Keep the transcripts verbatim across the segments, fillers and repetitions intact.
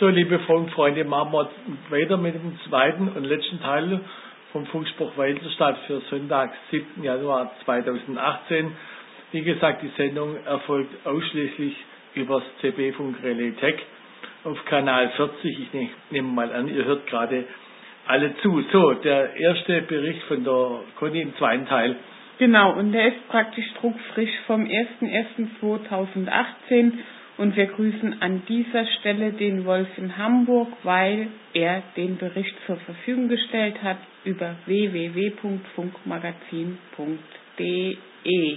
So, liebe Funkfreunde, machen wir weiter mit dem zweiten und letzten Teil vom Funkspruch Walserstadt für Sonntag, siebten Januar zweitausendachtzehn. Wie gesagt, die Sendung erfolgt ausschließlich übers C B-Funk-Relais Tech auf Kanal vierzig. Ich ne, nehme mal an, ihr hört gerade alle zu. So, der erste Bericht von der Conny im zweiten Teil. Genau, und der ist praktisch druckfrisch vom ersten ersten zweitausendachtzehn und wir grüßen an dieser Stelle den Wolf in Hamburg, weil er den Bericht zur Verfügung gestellt hat über w w w punkt funkmagazin punkt d e.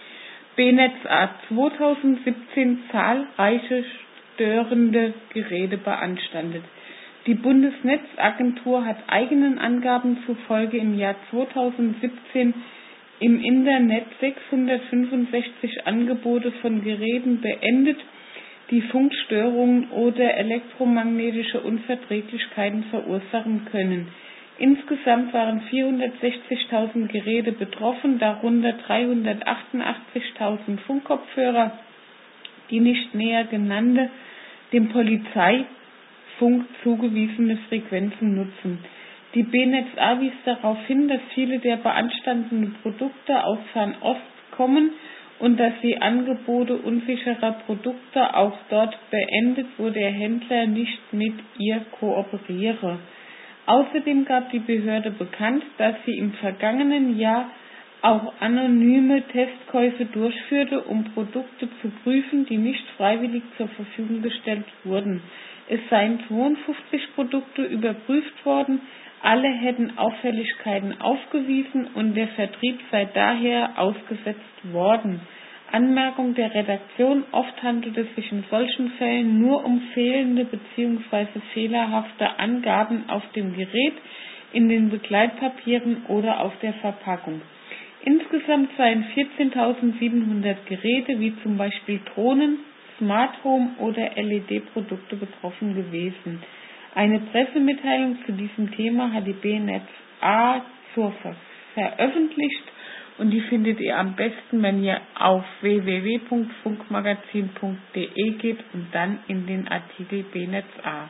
B N E T Z A zweitausendsiebzehn zahlreiche störende Geräte beanstandet. Die Bundesnetzagentur hat eigenen Angaben zufolge im Jahr zweitausendsiebzehn im Internet sechshundertfünfundsechzig Angebote von Geräten beendet, die Funkstörungen oder elektromagnetische Unverträglichkeiten verursachen können. Insgesamt waren vierhundertsechzigtausend Geräte betroffen, darunter dreihundertachtundachtzigtausend Funkkopfhörer, die nicht näher genannte, dem Polizeifunk zugewiesene Frequenzen nutzen. Die B N E T Z A wies darauf hin, dass viele der beanstandeten Produkte aus Fernost kommen und dass die Angebote unsicherer Produkte auch dort beendet, wo der Händler nicht mit ihr kooperiere. Außerdem gab die Behörde bekannt, dass sie im vergangenen Jahr auch anonyme Testkäufe durchführte, um Produkte zu prüfen, die nicht freiwillig zur Verfügung gestellt wurden. Es seien zweiundfünfzig Produkte überprüft worden, alle hätten Auffälligkeiten aufgewiesen und der Vertrieb sei daher ausgesetzt worden. Anmerkung der Redaktion: Oft handelt es sich in solchen Fällen nur um fehlende bzw. fehlerhafte Angaben auf dem Gerät, in den Begleitpapieren oder auf der Verpackung. Insgesamt seien vierzehntausendsiebenhundert Geräte wie zum Beispiel Drohnen, Smart Home oder L E D-Produkte betroffen gewesen. Eine Pressemitteilung zu diesem Thema hat die B N E T Z A zur ver veröffentlicht und die findet ihr am besten, wenn ihr auf w w w punkt funkmagazin punkt d e geht und dann in den Artikel B N E T Z A.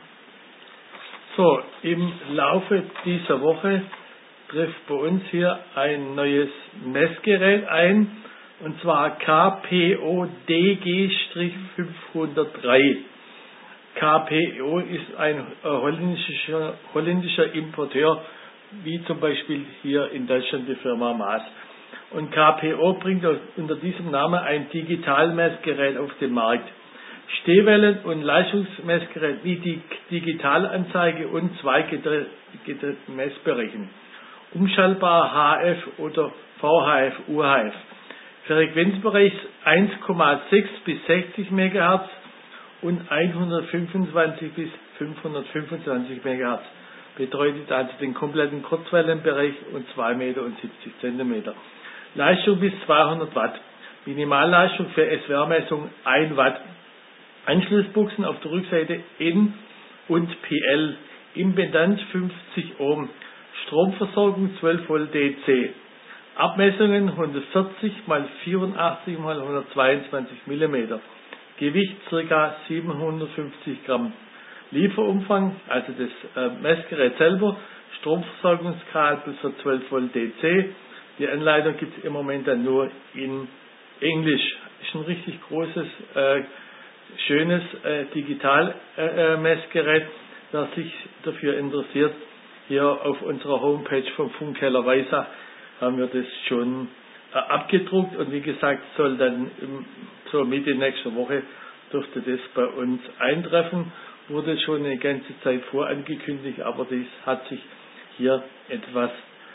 So, im Laufe dieser Woche trifft bei uns hier ein neues Messgerät ein, und zwar K P O D G fünfhundertdrei. K P O ist ein holländischer, holländischer Importeur, wie zum Beispiel hier in Deutschland die Firma Maas. Und K P O bringt unter diesem Namen ein Digitalmessgerät auf den Markt. Stehwellen- und Leistungsmessgerät wie die Digitalanzeige und zwei gedrehte Messbereichen. Umschaltbar H F oder V H F, U H F. Frequenzbereich eins Komma sechs bis sechzig Megahertz und hundertfünfundzwanzig bis fünfhundertfünfundzwanzig Megahertz. Bedeutet also den kompletten Kurzwellenbereich und zwei Meter und siebzig Zentimeter. Leistung bis zweihundert Watt. Minimalleistung für S W R-Messung ein Watt. Anschlussbuchsen auf der Rückseite N und P L. Impedanz fünfzig Ohm. Stromversorgung zwölf Volt D C. Abmessungen hundertvierzig mal vierundachtzig mal hundertzweiundzwanzig Millimeter. Gewicht ca. siebenhundertfünfzig Gramm. Lieferumfang, also das äh, Messgerät selber, Stromversorgungskabel für zwölf Volt D C. Die Anleitung gibt es im Moment dann nur in Englisch. Ist ein richtig großes, äh, schönes äh, Digital-Messgerät. Äh, Wer sich dafür interessiert, hier auf unserer Homepage vom Funkkeller Weissach haben wir das schon äh, abgedruckt, und wie gesagt, soll dann im, so Mitte nächster Woche dürfte das bei uns eintreffen. Wurde schon eine ganze Zeit vorangekündigt, aber das hat sich hier etwas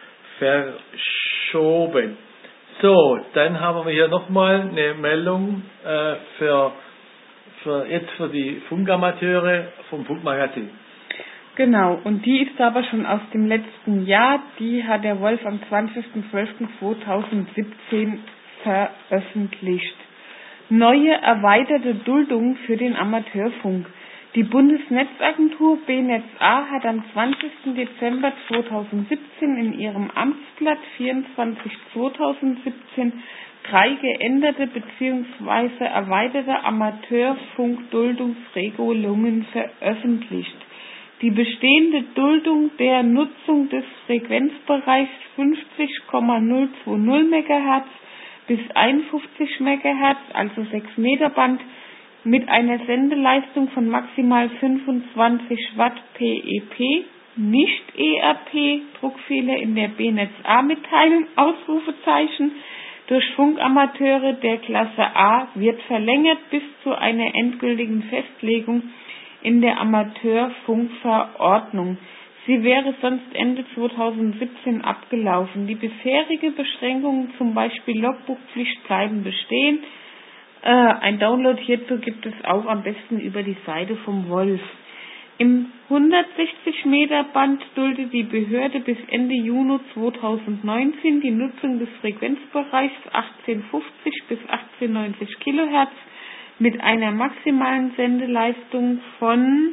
verschoben. So, dann haben wir hier nochmal eine Meldung äh, für, für jetzt für die Funkamateure vom Funkmagazin. Genau, und die ist aber schon aus dem letzten Jahr. Die hat der Wolf am zwanzigsten zwölften zweitausendsiebzehn veröffentlicht. Neue erweiterte Duldung für den Amateurfunk. Die Bundesnetzagentur B Netz A hat am zwanzigsten Dezember zweitausendsiebzehn in ihrem Amtsblatt vierundzwanzig zweitausendsiebzehn drei geänderte bzw. erweiterte Amateurfunkduldungsregelungen veröffentlicht. Die bestehende Duldung der Nutzung des Frequenzbereichs fünfzig Komma null zwanzig Megahertz bis einundfünfzig Megahertz, also sechs Meter Band, mit einer Sendeleistung von maximal fünfundzwanzig Watt P E P, nicht E R P, Druckfehler in der B Netz A-Mitteilung, Ausrufezeichen, durch Funkamateure der Klasse A wird verlängert bis zu einer endgültigen Festlegung in der Amateurfunkverordnung. Sie wäre sonst Ende zweitausendsiebzehn abgelaufen. Die bisherige Beschränkungen, zum Beispiel Logbuchpflicht, bleiben bestehen. Äh, ein Download hierzu gibt es auch am besten über die Seite vom Wolf. Im hundertsechzig Meter Band duldet die Behörde bis Ende Juni zweitausendneunzehn die Nutzung des Frequenzbereichs achtzehnhundertfünfzig bis achtzehnhundertneunzig Kilohertz mit einer maximalen Sendeleistung von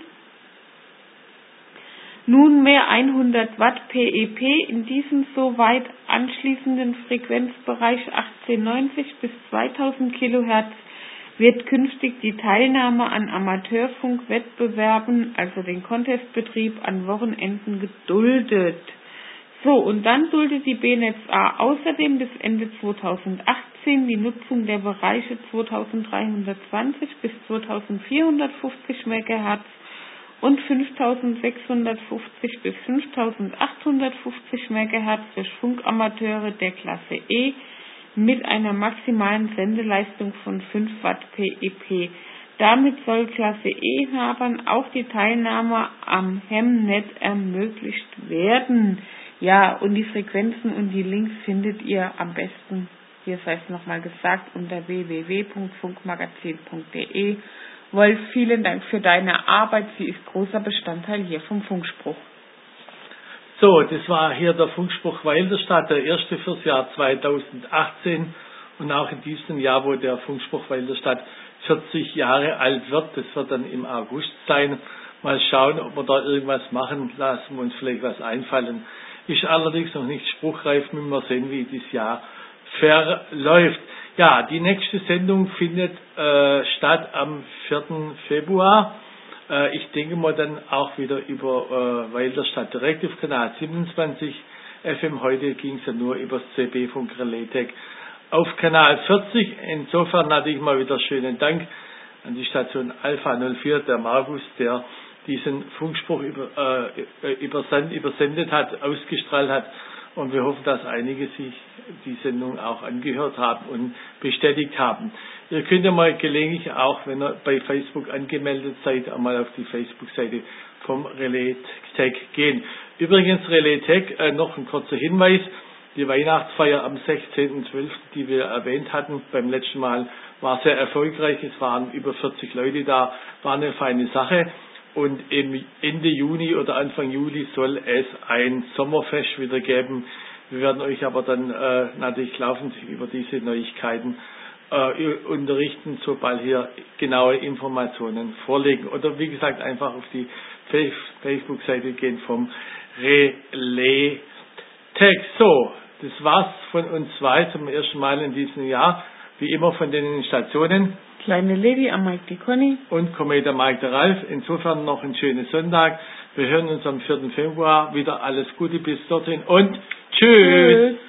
nunmehr hundert Watt P E P. In diesem soweit anschließenden Frequenzbereich achtzehnhundertneunzig bis zweitausend Kilohertz wird künftig die Teilnahme an Amateurfunkwettbewerben, also den Contestbetrieb an Wochenenden, geduldet. So, und dann duldet die B Netz A außerdem bis Ende zweitausendachtzehn die Nutzung der Bereiche zweitausenddreihundertzwanzig bis zweitausendvierhundertfünfzig Megahertz und fünftausendsechshundertfünfzig bis fünftausendachthundertfünfzig Megahertz durch Funkamateure der Klasse E mit einer maximalen Sendeleistung von fünf Watt P E P. Damit soll Klasse E-Habern auch die Teilnahme am Hemmnet ermöglicht werden. Ja, und die Frequenzen und die Links findet ihr am besten, hier sei es nochmal gesagt, unter w w w punkt funkmagazin punkt de. Wolf, vielen Dank für deine Arbeit. Sie ist großer Bestandteil hier vom Funkspruch. So, das war hier der Funkspruch Weilderstadt, der erste fürs Jahr zweitausendachtzehn und auch in diesem Jahr, wo der Funkspruch Weilderstadt vierzig Jahre alt wird. Das wird dann im August sein. Mal schauen, ob wir da irgendwas machen, lassen wir uns vielleicht was einfallen. Ist allerdings noch nicht spruchreif, müssen wir sehen, wie dieses Jahr verläuft. Ja, die nächste Sendung findet äh, statt am vierten Februar. Äh, ich denke mal dann auch wieder über äh, Weilderstadt direkt auf Kanal siebenundzwanzig F M. Heute ging es ja nur über das C B Funk Relaytech auf Kanal vierzig. Insofern natürlich mal wieder schönen Dank an die Station Alpha null vier, der Markus, der diesen Funkspruch über, äh, übersend, übersendet hat, ausgestrahlt hat. Und wir hoffen, dass einige sich die Sendung auch angehört haben und bestätigt haben. Ihr könnt ja mal gelegentlich auch, wenn ihr bei Facebook angemeldet seid, einmal auf die Facebook-Seite vom Relaytech gehen. Übrigens, Relaytech, äh, noch ein kurzer Hinweis. Die Weihnachtsfeier am sechzehnten zwölften, die wir erwähnt hatten beim letzten Mal, war sehr erfolgreich. Es waren über vierzig Leute da, war eine feine Sache. Und im Ende Juni oder Anfang Juli soll es ein Sommerfest wieder geben. Wir werden euch aber dann äh, natürlich laufend über diese Neuigkeiten äh, unterrichten, sobald hier genaue Informationen vorliegen. Oder wie gesagt, einfach auf die Facebook-Seite gehen vom Relaytech. So, das war's von uns zwei zum ersten Mal in diesem Jahr. Wie immer von den Stationen. Kleine Lady am Mike die Conny. Und Komet am Mike der Ralf. Insofern noch einen schönen Sonntag. Wir hören uns am vierten Februar wieder. Alles Gute bis dorthin und tschüss. Tschüss.